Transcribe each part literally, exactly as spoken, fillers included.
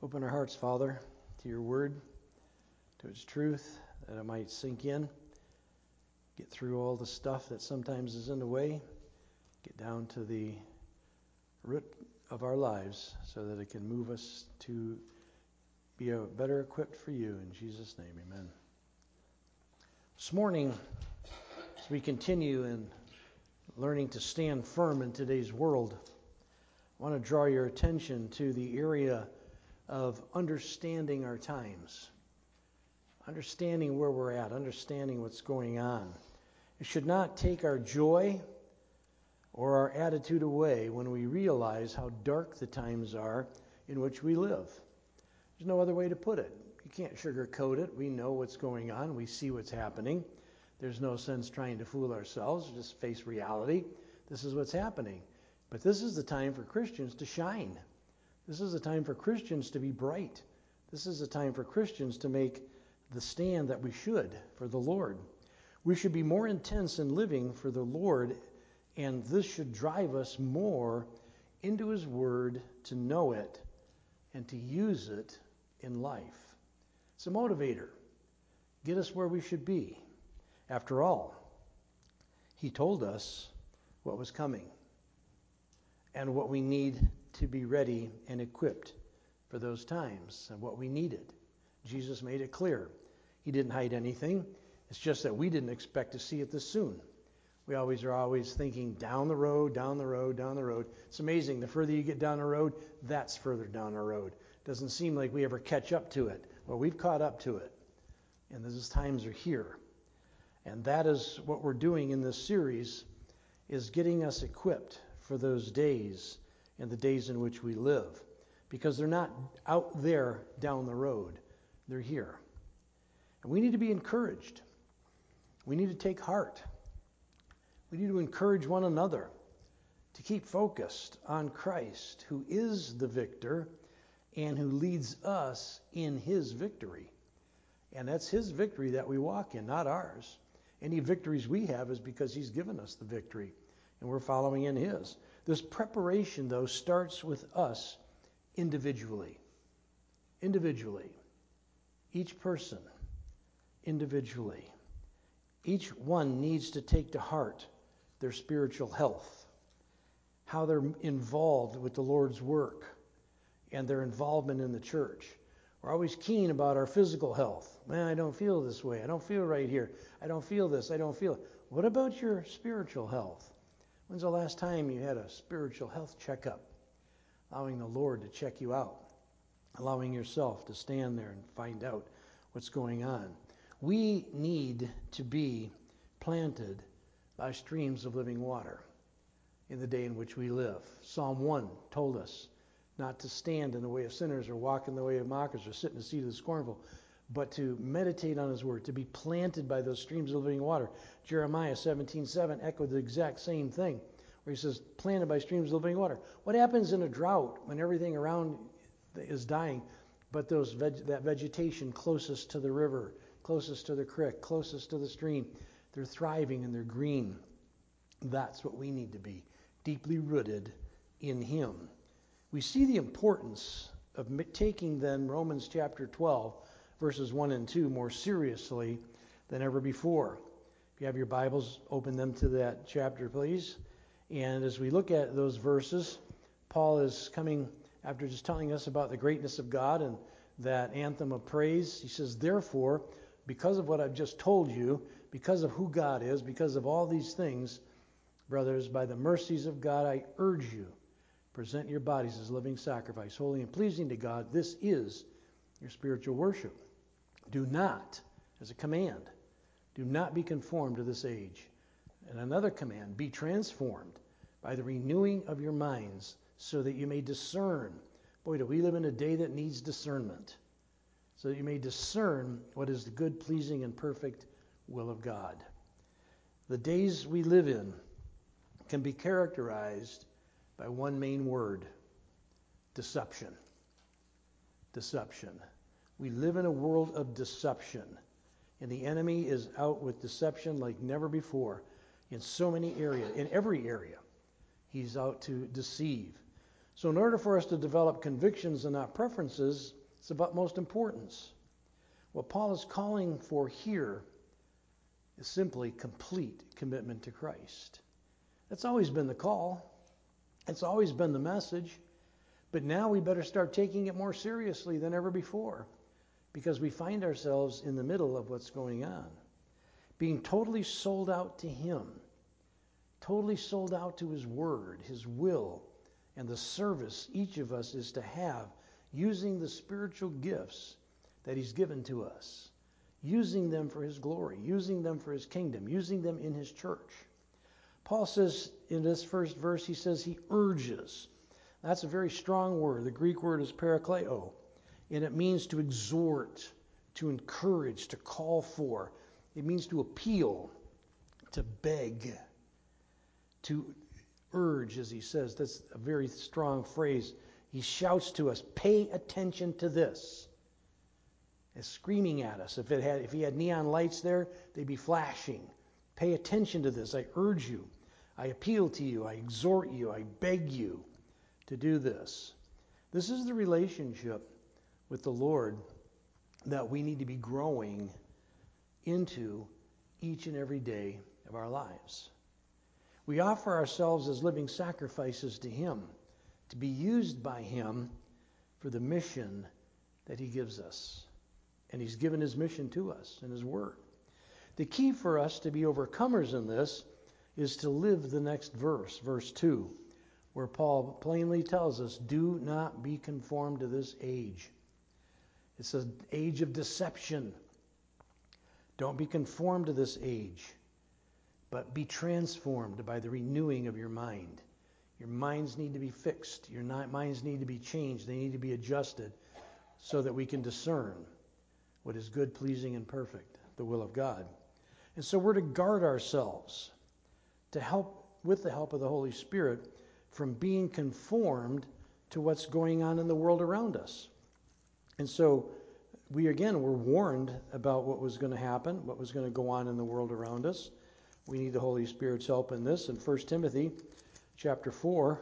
Open our hearts, Father, to your word, to its truth, that it might sink in, get through all the stuff that sometimes is in the way, get down to the root of our lives so that it can move us to be a better equipped for you. In Jesus' name, amen. This morning, as we continue in learning to stand firm in today's world, I want to draw your attention to the area of understanding our times, understanding where we're at, understanding what's going on. It should not take our joy or our attitude away when we realize how dark the times are in which we live. There's no other way to put it. You can't sugarcoat it. We know what's going on. We see what's happening. There's no sense trying to fool ourselves. Just face reality. This is what's happening. But this is the time for Christians to shine. This is the time for Christians to be bright. This is the time for Christians to make the stand that we should for the Lord. We should be more intense in living for the Lord, and this should drive us more into His Word to know it and to use it in life. It's a motivator. Get us where we should be. After all, He told us what was coming and what we need to be ready and equipped for those times and what we needed. Jesus made it clear. He didn't hide anything. It's just that we didn't expect to see it this soon. We always are always thinking down the road, down the road, down the road. It's amazing. The further you get down the road, that's further down the road. Doesn't seem like we ever catch up to it. Well, we've caught up to it. And those times are here. And that is what we're doing in this series, is getting us equipped for those days and the days in which we live. Because they're not out there down the road. They're here. And we need to be encouraged. We need to take heart. We need to encourage one another to keep focused on Christ, who is the victor and who leads us in His victory. And that's His victory that we walk in, not ours. Any victories we have is because He's given us the victory, and we're following in His. This preparation, though, starts with us individually. Individually. Each person individually. Each one needs to take to heart their spiritual health, how they're involved with the Lord's work, and their involvement in the church. We're always keen about our physical health. Man, I don't feel this way. I don't feel right here. I don't feel this. I don't feel it. What about your spiritual health? When's the last time you had a spiritual health checkup? Allowing the Lord to check you out. Allowing yourself to stand there and find out what's going on. We need to be planted by streams of living water in the day in which we live. Psalm one told us not to stand in the way of sinners or walk in the way of mockers or sit in the seat of the scornful, but to meditate on His Word, to be planted by those streams of living water. Jeremiah seventeen seven echoed the exact same thing, where he says, planted by streams of living water. What happens in a drought when everything around is dying, but those veg- that vegetation closest to the river, closest to the creek, closest to the stream, they're thriving and they're green. That's what we need to be, deeply rooted in Him. We see the importance of taking then Romans chapter twelve, verses one and two more seriously than ever before. If you have your Bibles, open them to that chapter, please. And as we look at those verses, Paul is coming after just telling us about the greatness of God and that anthem of praise. He says, therefore, because of what I've just told you, because of who God is, because of all these things, brothers, by the mercies of God, I urge you, present your bodies as living sacrifice, holy and pleasing to God. This is your spiritual worship. Do not, as a command, do not be conformed to this age. And another command, be transformed by the renewing of your minds so that you may discern. Boy, do we live in a day that needs discernment. So that you may discern what is the good, pleasing, and perfect will of God. The days we live in can be characterized by one main word: deception. Deception. We live in a world of deception, and the enemy is out with deception like never before in so many areas, in every area. He's out to deceive. So in order for us to develop convictions and not preferences, it's of utmost importance. What Paul is calling for here is simply complete commitment to Christ. That's always been the call. It's always been the message. But now we better start taking it more seriously than ever before, because we find ourselves in the middle of what's going on. Being totally sold out to Him, totally sold out to His Word, His will, and the service each of us is to have, using the spiritual gifts that He's given to us, using them for His glory, using them for His kingdom, using them in His church. Paul says in this first verse, he says he urges. That's a very strong word. The Greek word is parakleo, and it means to exhort, to encourage, to call for. It means to appeal, to beg, to urge, as he says. That's a very strong phrase. He shouts to us, pay attention to this. It's screaming at us. If it had, if he had neon lights there, they'd be flashing. Pay attention to this. I urge you. I appeal to you. I exhort you. I beg you to do this. This is the relationship with the Lord that we need to be growing into each and every day of our lives. We offer ourselves as living sacrifices to Him, to be used by Him for the mission that He gives us. And He's given His mission to us in His Word. The key for us to be overcomers in this is to live the next verse, verse two, where Paul plainly tells us, do not be conformed to this age. It's an age of deception. Don't be conformed to this age, but be transformed by the renewing of your mind. Your minds need to be fixed. Your minds need to be changed. They need to be adjusted so that we can discern what is good, pleasing, and perfect, the will of God. And so we're to guard ourselves to help, with the help of the Holy Spirit, from being conformed to what's going on in the world around us. And so we, again, were warned about what was going to happen, what was going to go on in the world around us. We need the Holy Spirit's help in this. In First Timothy chapter four,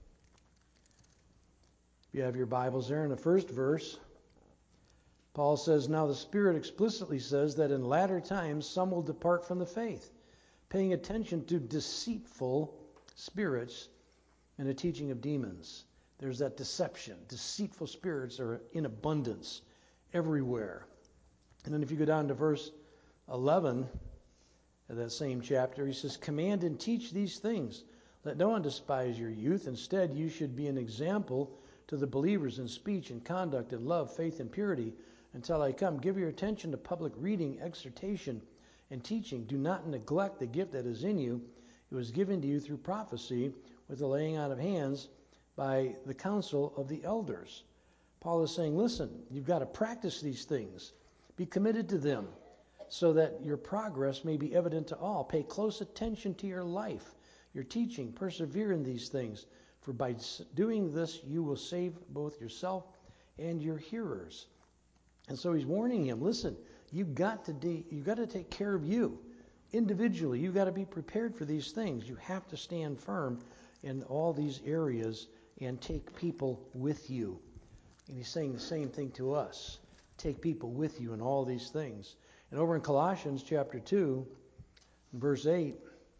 if you have your Bibles there, in the first verse, Paul says, now the Spirit explicitly says that in latter times some will depart from the faith, paying attention to deceitful spirits and the teaching of demons. There's that deception. Deceitful spirits are in abundance everywhere. And then if you go down to verse eleven of that same chapter, he says, command and teach these things. Let no one despise your youth. Instead, you should be an example to the believers in speech and conduct and love, faith and purity until I come. Give your attention to public reading, exhortation, and teaching. Do not neglect the gift that is in you. It was given to you through prophecy with the laying on of hands by the counsel of the elders. Paul is saying, listen, you've got to practice these things. Be committed to them so that your progress may be evident to all. Pay close attention to your life, your teaching. Persevere in these things, for by doing this you will save both yourself and your hearers. And so he's warning him, listen, you've got to de- you've got to take care of you. Individually, you've got to be prepared for these things. You have to stand firm in all these areas and take people with you. And he's saying the same thing to us. Take people with you in all these things. And over in Colossians chapter two, verse eight,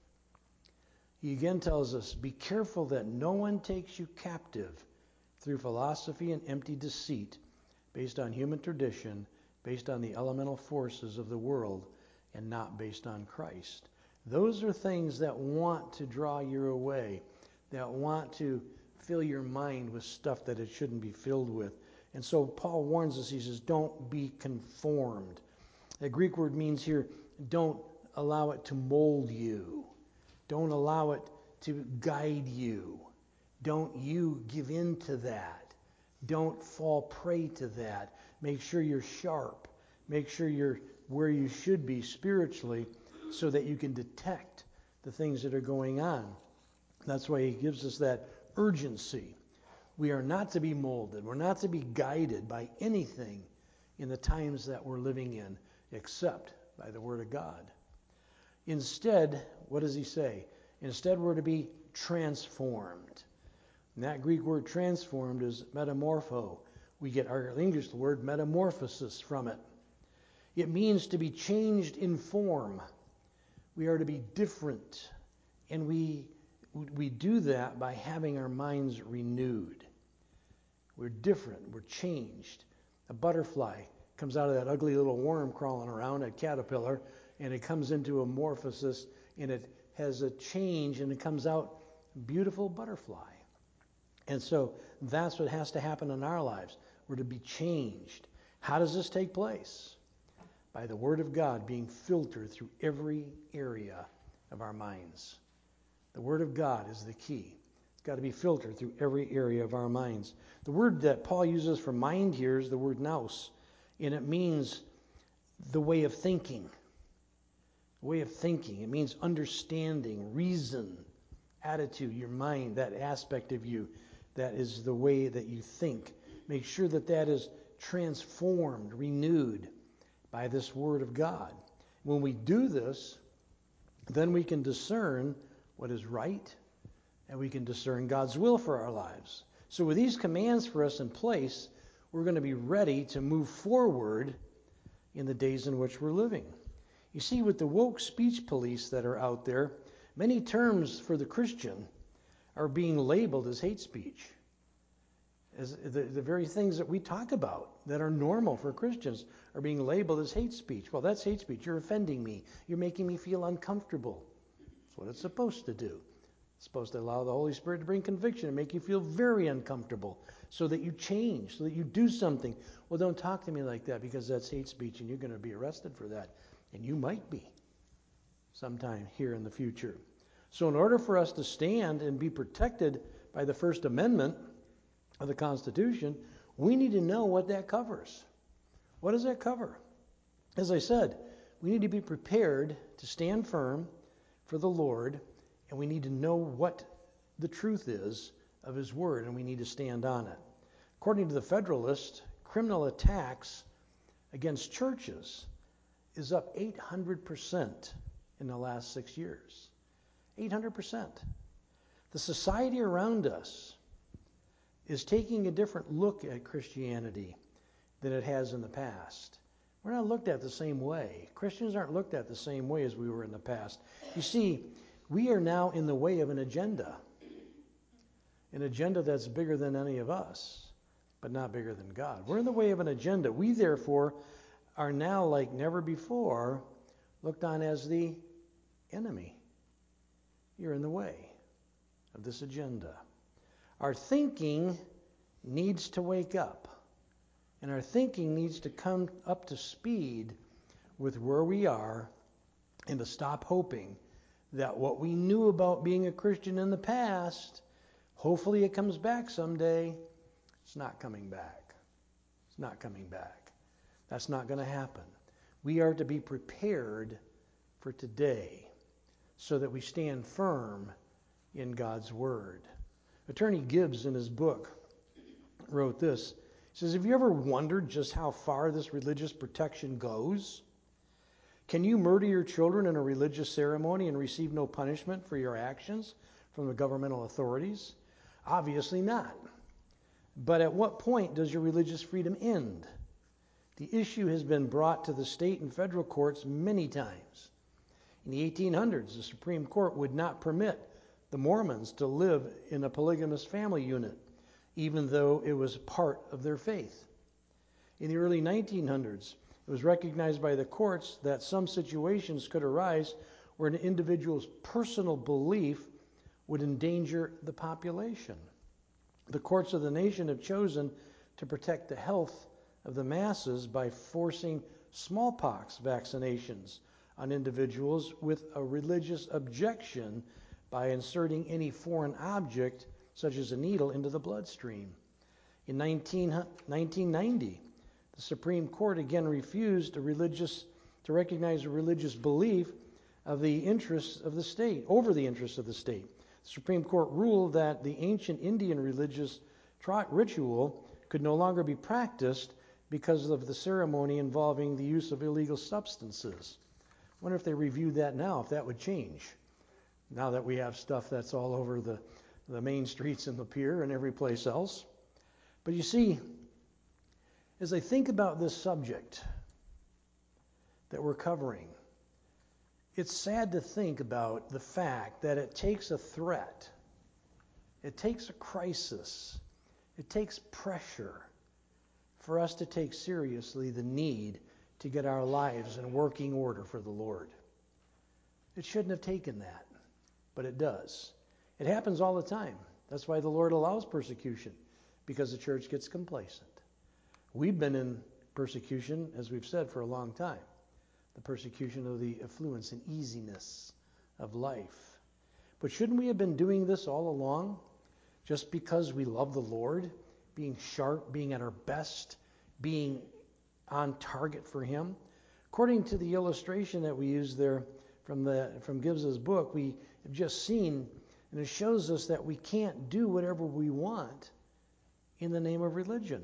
he again tells us, be careful that no one takes you captive through philosophy and empty deceit, based on human tradition, based on the elemental forces of the world, and not based on Christ. Those are things that want to draw you away, that want to fill your mind with stuff that it shouldn't be filled with. And so Paul warns us, he says, don't be conformed. The Greek word means here, don't allow it to mold you. Don't allow it to guide you. Don't you give in to that. Don't fall prey to that. Make sure you're sharp. Make sure you're where you should be spiritually so that you can detect the things that are going on. That's why he gives us that urgency. We are not to be molded. We're not to be guided by anything in the times that we're living in except by the Word of God. Instead, what does he say? Instead, we're to be transformed. And that Greek word transformed is metamorpho. We get our English word metamorphosis from it. It means to be changed in form. We are to be different. And we, we do that by having our minds renewed. We're different. We're changed. A butterfly comes out of that ugly little worm crawling around, a caterpillar, and it comes into a morphosis, and it has a change, and it comes out a beautiful butterfly. And so that's what has to happen in our lives. We're to be changed. How does this take place? By the Word of God being filtered through every area of our minds. The Word of God is the key. It's got to be filtered through every area of our minds. The word that Paul uses for mind here is the word nous, and it means the way of thinking. Way of thinking. It means understanding, reason, attitude, your mind, that aspect of you. That is the way that you think. Make sure that that is transformed, renewed by this Word of God. When we do this, then we can discern what is right, and we can discern God's will for our lives. So with these commands for us in place, we're going to be ready to move forward in the days in which we're living. You see, with the woke speech police that are out there, many terms for the Christian are being labeled as hate speech. As the, the very things that we talk about that are normal for Christians are being labeled as hate speech. Well, that's hate speech. You're offending me. You're making me feel uncomfortable. That's what it's supposed to do. It's supposed to allow the Holy Spirit to bring conviction and make you feel very uncomfortable so that you change, so that you do something. Well, don't talk to me like that because that's hate speech and you're going to be arrested for that. And you might be sometime here in the future. So in order for us to stand and be protected by the First Amendment of the Constitution, we need to know what that covers. What does that cover? As I said, we need to be prepared to stand firm for the Lord, and we need to know what the truth is of His Word, and we need to stand on it. According to the Federalist, criminal attacks against churches is up eight hundred percent in the last six years. eight hundred percent. The society around us is taking a different look at Christianity than it has in the past. We're not looked at the same way. Christians aren't looked at the same way as we were in the past. You see, we are now in the way of an agenda. An agenda that's bigger than any of us, but not bigger than God. We're in the way of an agenda. We, therefore, are now, like never before, looked on as the enemy. You're in the way of this agenda. Our thinking needs to wake up. And our thinking needs to come up to speed with where we are and to stop hoping that what we knew about being a Christian in the past, hopefully it comes back someday. It's not coming back. It's not coming back. That's not going to happen. We are to be prepared for today so that we stand firm in God's Word. Attorney Gibbs, in his book, wrote this. He says, have you ever wondered just how far this religious protection goes? Can you murder your children in a religious ceremony and receive no punishment for your actions from the governmental authorities? Obviously not. But at what point does your religious freedom end? The issue has been brought to the state and federal courts many times. In the eighteen hundreds, the Supreme Court would not permit the Mormons to live in a polygamous family unit, even though it was part of their faith. In the early nineteen hundreds, it was recognized by the courts that some situations could arise where an individual's personal belief would endanger the population. The courts of the nation have chosen to protect the health of the masses by forcing smallpox vaccinations on individuals with a religious objection by inserting any foreign object, such as a needle, into the bloodstream. In nineteen ninety, the Supreme Court again refused a religious, to recognize a religious belief of the interests of the state, over the interests of the state. The Supreme Court ruled that the ancient Indian religious ritual could no longer be practiced because of the ceremony involving the use of illegal substances. I wonder if they reviewed that now, if that would change. Now that we have stuff that's all over the, the main streets in Lapeer and every place else. But you see, as I think about this subject that we're covering, it's sad to think about the fact that it takes a threat, it takes a crisis, it takes pressure for us to take seriously the need to get our lives in working order for the Lord. It shouldn't have taken that, but it does. It happens all the time. That's why the Lord allows persecution, because the church gets complacent. We've been in persecution, as we've said, for a long time. The persecution of the affluence and easiness of life. But shouldn't we have been doing this all along? Just because we love the Lord, being sharp, being at our best, being on target for Him? According to the illustration that we use there from the from Gibbs's book, we have just seen, and it shows us that we can't do whatever we want in the name of religion.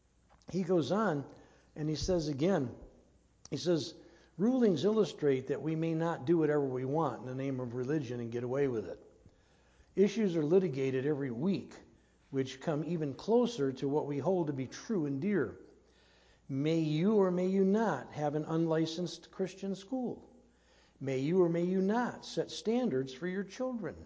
He goes on and he says again, he says, rulings illustrate that we may not do whatever we want in the name of religion and get away with it. Issues are litigated every week, which come even closer to what we hold to be true and dear. May you or may you not have an unlicensed Christian school? May you or may you not set standards for your children?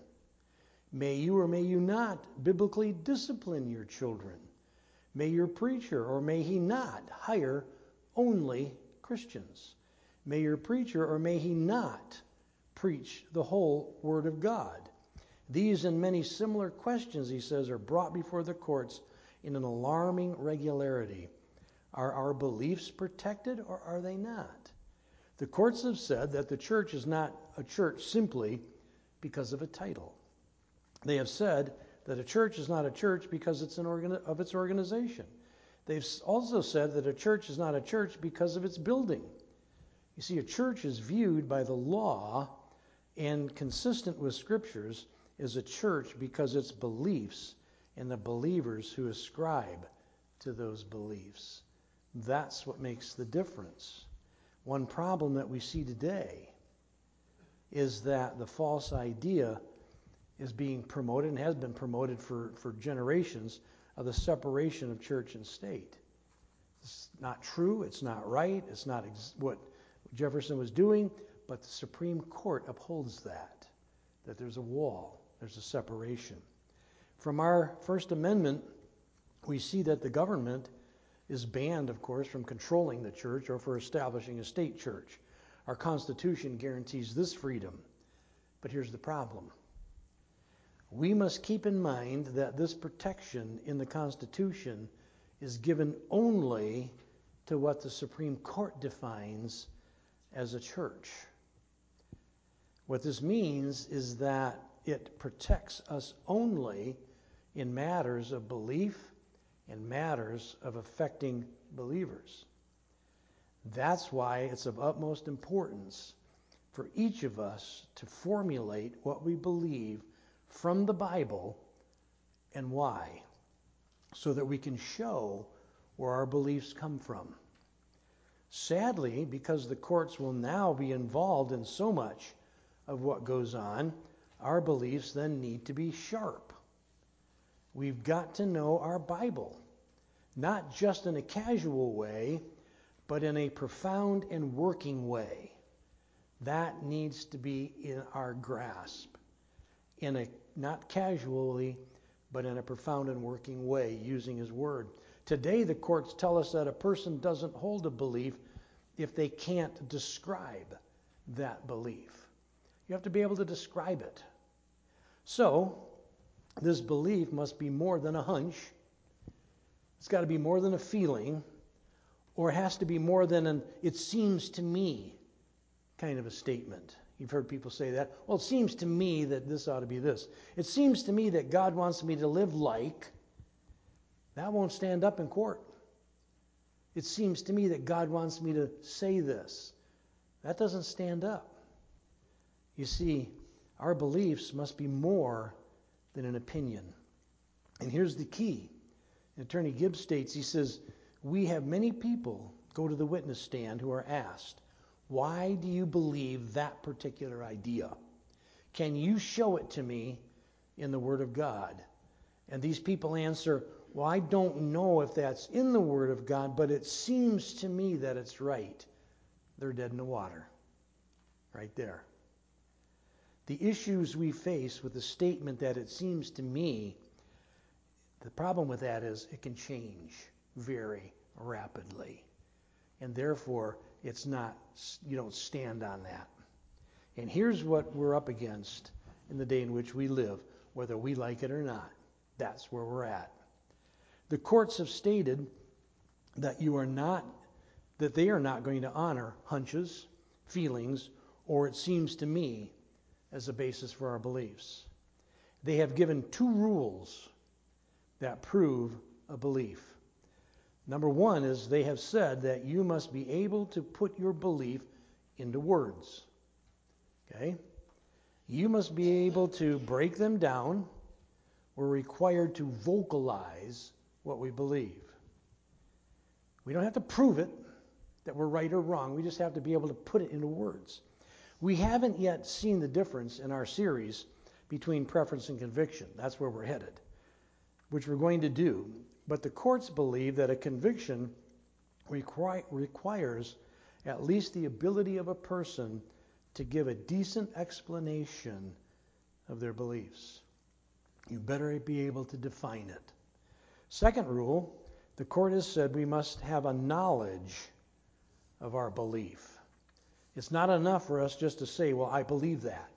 May you or may you not biblically discipline your children? May your preacher or may he not hire only Christians? May your preacher or may he not preach the whole Word of God? These and many similar questions, he says, are brought before the courts in an alarming regularity. Are our beliefs protected or are they not? The courts have said that the church is not a church simply because of a title. They have said that a church is not a church because it's an organ- of its organization. They've also said that a church is not a church because of its building. You see, a church is viewed by the law and consistent with scriptures as a church because its beliefs and the believers who ascribe to those beliefs. That's what makes the difference. One problem that we see today is that the false idea is being promoted and has been promoted for, for generations of the separation of church and state. It's not true, it's not right, it's not ex- what Jefferson was doing, but the Supreme Court upholds that, that there's a wall, there's a separation. From our First Amendment, we see that the government is banned, of course, from controlling the church or for establishing a state church. Our Constitution guarantees this freedom. But here's the problem. We must keep in mind that this protection in the Constitution is given only to what the Supreme Court defines as a church. What this means is that it protects us only in matters of belief and matters of affecting believers. That's why it's of utmost importance for each of us to formulate what we believe from the Bible and why, so that we can show where our beliefs come from. Sadly, because the courts will now be involved in so much of what goes on, our beliefs then need to be sharp. We've got to know our Bible, not just in a casual way, but in a profound and working way. That needs to be in our grasp, in a not casually, but in a profound and working way, using His Word. Today, the courts tell us that a person doesn't hold a belief if they can't describe that belief. You have to be able to describe it. So, this belief must be more than a hunch. It's got to be more than a feeling, or it has to be more than an "it seems to me" kind of a statement. You've heard people say that. Well, it seems to me that this ought to be this. It seems to me that God wants me to live like. That won't stand up in court. It seems to me that God wants me to say this. That doesn't stand up. You see, our beliefs must be more than an opinion. And here's the key. Attorney Gibbs states, he says, we have many people go to the witness stand who are asked, why do you believe that particular idea? Can you show it to me in the Word of God. And these people answer, well, I don't know if that's in the Word of God, but it seems to me that it's right. They're dead in the water. Right there. The issues we face with the statement that it seems to me, the problem with that is it can change very rapidly. And therefore, it's not, you don't stand on that. And here's what we're up against in the day in which we live, whether we like it or not. That's where we're at. The courts have stated that you are not, that they are not going to honor hunches, feelings, or it seems to me as a basis for our beliefs. They have given two rules that prove a belief. Number one is they have said that you must be able to put your belief into words. Okay? You must be able to break them down. We're required to vocalize what we believe. We don't have to prove it, that we're right or wrong. We just have to be able to put it into words. We haven't yet seen the difference in our series between preference and conviction. That's where we're headed, which we're going to do. But the courts believe that a conviction require, requires at least the ability of a person to give a decent explanation of their beliefs. You better be able to define it. Second rule, the court has said we must have a knowledge of our belief. It's not enough for us just to say, well, I believe that.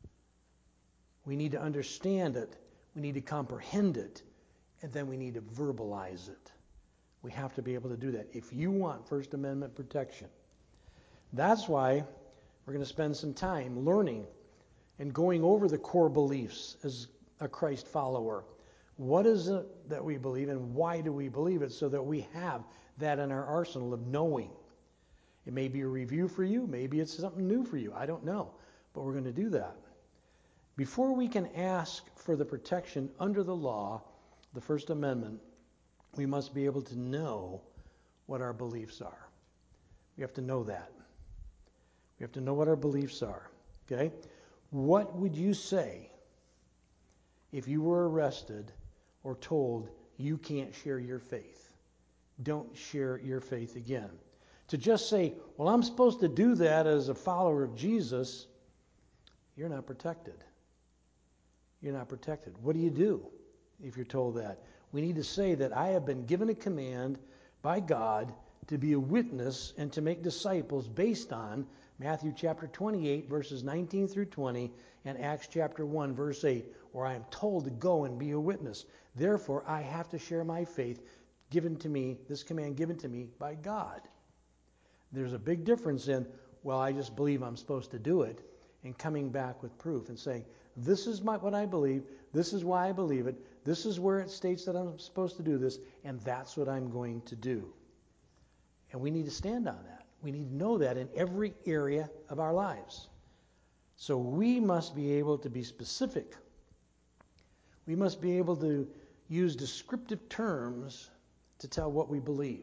We need to understand it. We need to comprehend it. And then we need to verbalize it. We have to be able to do that if you want First Amendment protection. That's why we're going to spend some time learning and going over the core beliefs as a Christ follower. What is it that we believe and why do we believe it, so that we have that in our arsenal of knowing. It may be a review for you. Maybe it's something new for you. I don't know. But we're going to do that. Before we can ask for the protection under the law, the First Amendment, we must be able to know what our beliefs are. We have to know that. We have to know what our beliefs are. Okay? What would you say if you were arrested or told you can't share your faith? Don't share your faith again. To just say, well, I'm supposed to do that as a follower of Jesus, you're not protected. You're not protected. What do you do if you're told that? We need to say that I have been given a command by God to be a witness and to make disciples based on Matthew chapter twenty-eight, verses nineteen through twenty, and Acts chapter one, verse eight, where I am told to go and be a witness. Therefore, I have to share my faith given to me, this command given to me by God. There's a big difference in, well, I just believe I'm supposed to do it, and coming back with proof and saying, this is my, what I believe, this is why I believe it, this is where it states that I'm supposed to do this, and that's what I'm going to do. And we need to stand on that. We need to know that in every area of our lives. So we must be able to be specific. We must be able to use descriptive terms to tell what we believe.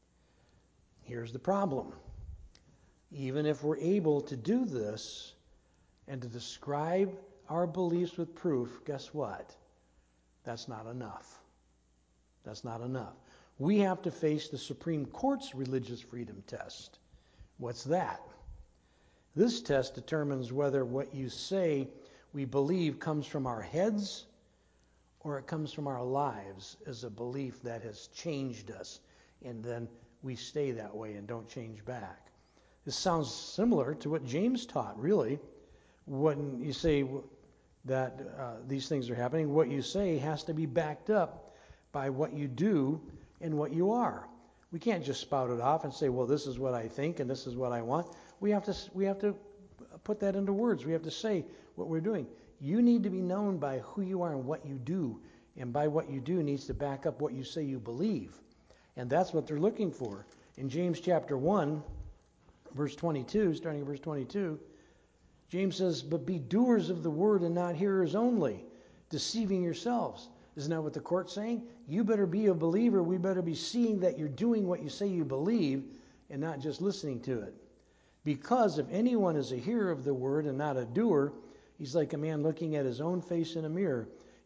Here's the problem. Even if we're able to do this and to describe our beliefs with proof, guess what? That's not enough. That's not enough. We have to face the Supreme Court's religious freedom test. What's that? This test determines whether what you say we believe comes from our heads or it comes from our lives as a belief that has changed us, and then we stay that way and don't change back. This sounds similar to what James taught, really. When you say that uh, these things are happening, what you say has to be backed up by what you do and what you are. We can't just spout it off and say, well, this is what I think and this is what I want. We have to we have to put that into words. We have to say what we're doing. You need to be known by who you are and what you do, and by what you do needs to back up what you say you believe. And that's what they're looking for. In James chapter one, verse twenty-two, starting at verse twenty-two, James says, but be doers of the word and not hearers only, deceiving yourselves. Isn't that what the court's saying? You better be a believer. We better be seeing that you're doing what you say you believe and not just listening to it. Because if anyone is a hearer of the word and not a doer, he's like a man looking at his own face in a mirror.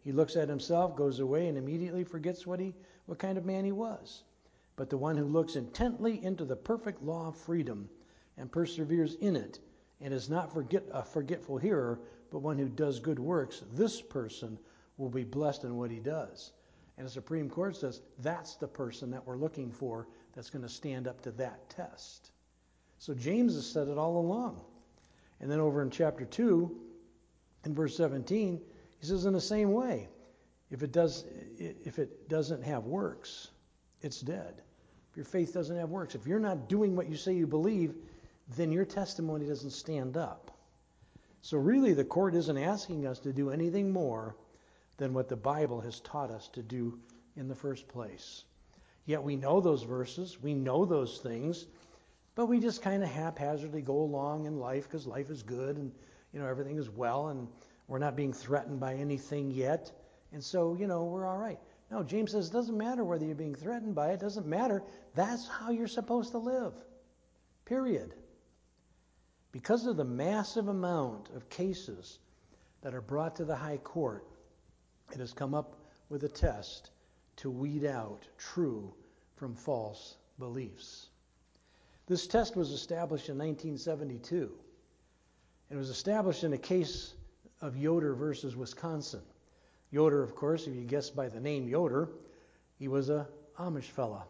He looks at himself, goes away, and immediately forgets what he, what kind of man he was. But the one who looks intently into the perfect law of freedom and perseveres in it, and is not forget, a forgetful hearer, but one who does good works, this person will be blessed in what he does. And the Supreme Court says that's the person that we're looking for that's going to stand up to that test. So James has said it all along. And then over in chapter two, in verse seventeen, he says in the same way, if it does, if it doesn't have works, it's dead. If your faith doesn't have works, if you're not doing what you say you believe, then your testimony doesn't stand up. So really the court isn't asking us to do anything more than what the Bible has taught us to do in the first place. Yet we know those verses, we know those things, but we just kind of haphazardly go along in life because life is good and you know everything is well and we're not being threatened by anything yet. And so, you know, we're all right. No, James says it doesn't matter whether you're being threatened by it. It doesn't matter. That's how you're supposed to live. Period. Because of the massive amount of cases that are brought to the high court, it has come up with a test to weed out true from false beliefs. This test was established in nineteen seventy-two. It was established in a case of Yoder versus Wisconsin. Yoder, of course, if you guess by the name Yoder, he was a Amish fella.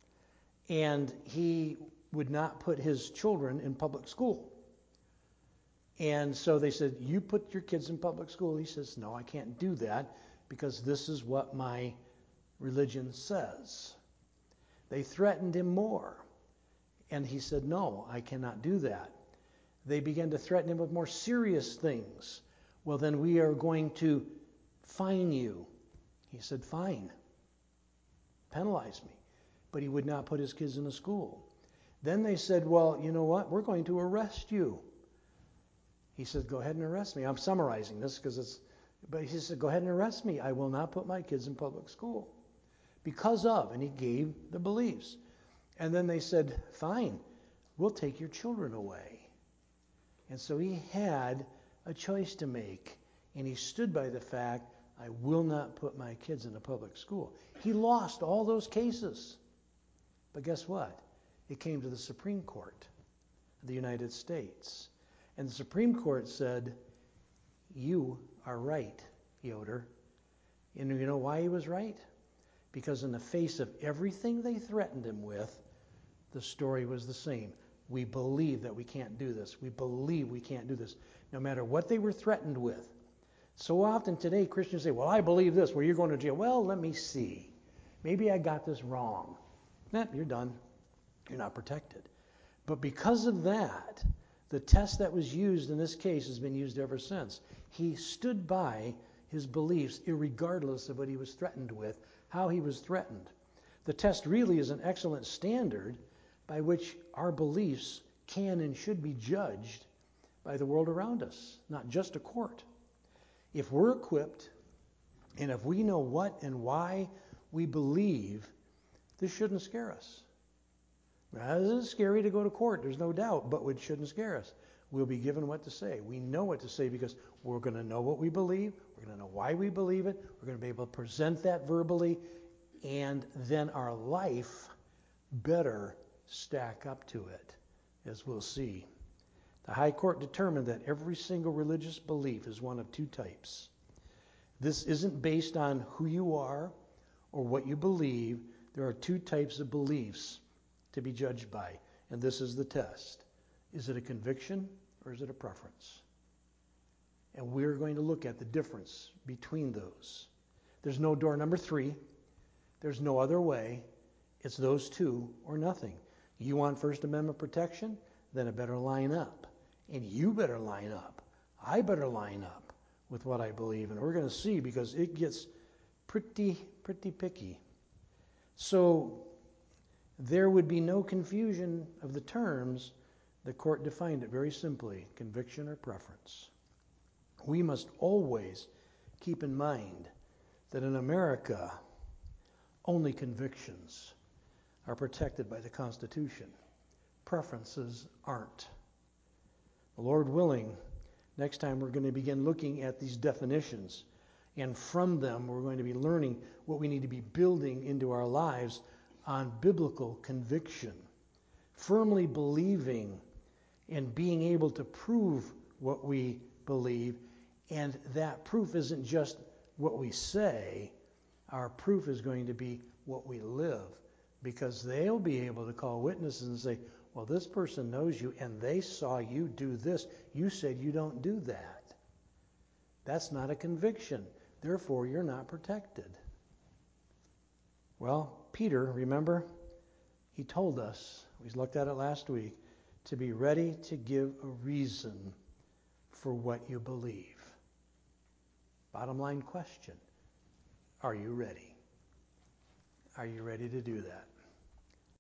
And he would not put his children in public school. And so they said, you put your kids in public school. He says, no, I can't do that because this is what my religion says. They threatened him more. And he said, no, I cannot do that. They began to threaten him with more serious things. Well, then we are going to fine you. He said, fine. Penalize me. But he would not put his kids in a school. Then they said, well, you know what? We're going to arrest you. He said, go ahead and arrest me. I'm summarizing this because it's, but he said, go ahead and arrest me. I will not put my kids in public school. Because of, and he gave the beliefs. And then they said, fine, we'll take your children away. And so he had a choice to make. And he stood by the fact, I will not put my kids in a public school. He lost all those cases. But guess what? It came to the Supreme Court of the United States. And the Supreme Court said, you are right, Yoder. And you know why he was right? Because in the face of everything they threatened him with, the story was the same. We believe that we can't do this. We believe we can't do this. No matter what they were threatened with. So often today, Christians say, well, I believe this. Well, you're going to jail. Well, let me see. Maybe I got this wrong. Nah, you're done. You're not protected. But because of that, the test that was used in this case has been used ever since. He stood by his beliefs irregardless of what he was threatened with, how he was threatened. The test really is an excellent standard by which our beliefs can and should be judged by the world around us, not just a court. If we're equipped and if we know what and why we believe, this shouldn't scare us. Now, it is scary to go to court, there's no doubt, but it shouldn't scare us. We'll be given what to say. We know what to say because we're going to know what we believe. We're going to know why we believe it. We're going to be able to present that verbally. And then our life better stack up to it, as we'll see. The High Court determined that every single religious belief is one of two types. This isn't based on who you are or what you believe. There are two types of beliefs to be judged by, and this is the test. Is it a conviction or is it a preference? And we're going to look at the difference between those. There's no door number three. There's no other way. It's those two or nothing. You want First Amendment protection? Then it better line up. And you better line up. I better line up with what I believe. And we're going to see because it gets pretty, pretty picky. So there would be no confusion of the terms. The court defined it very simply, conviction or preference. We must always keep in mind that in America, only convictions are protected by the Constitution. Preferences aren't. The Lord willing, next time we're going to begin looking at these definitions And from them, we're going to be learning what we need to be building into our lives on biblical conviction. Firmly believing and being able to prove what we believe. And that proof isn't just what we say. Our proof is going to be what we live. Because they'll be able to call witnesses and say, well, this person knows you and they saw you do this. You said you don't do that. That's not a conviction. Therefore, you're not protected. Well, Peter, remember, he told us, we looked at it last week, to be ready to give a reason for what you believe. Bottom line question, are you ready? Are you ready to do that?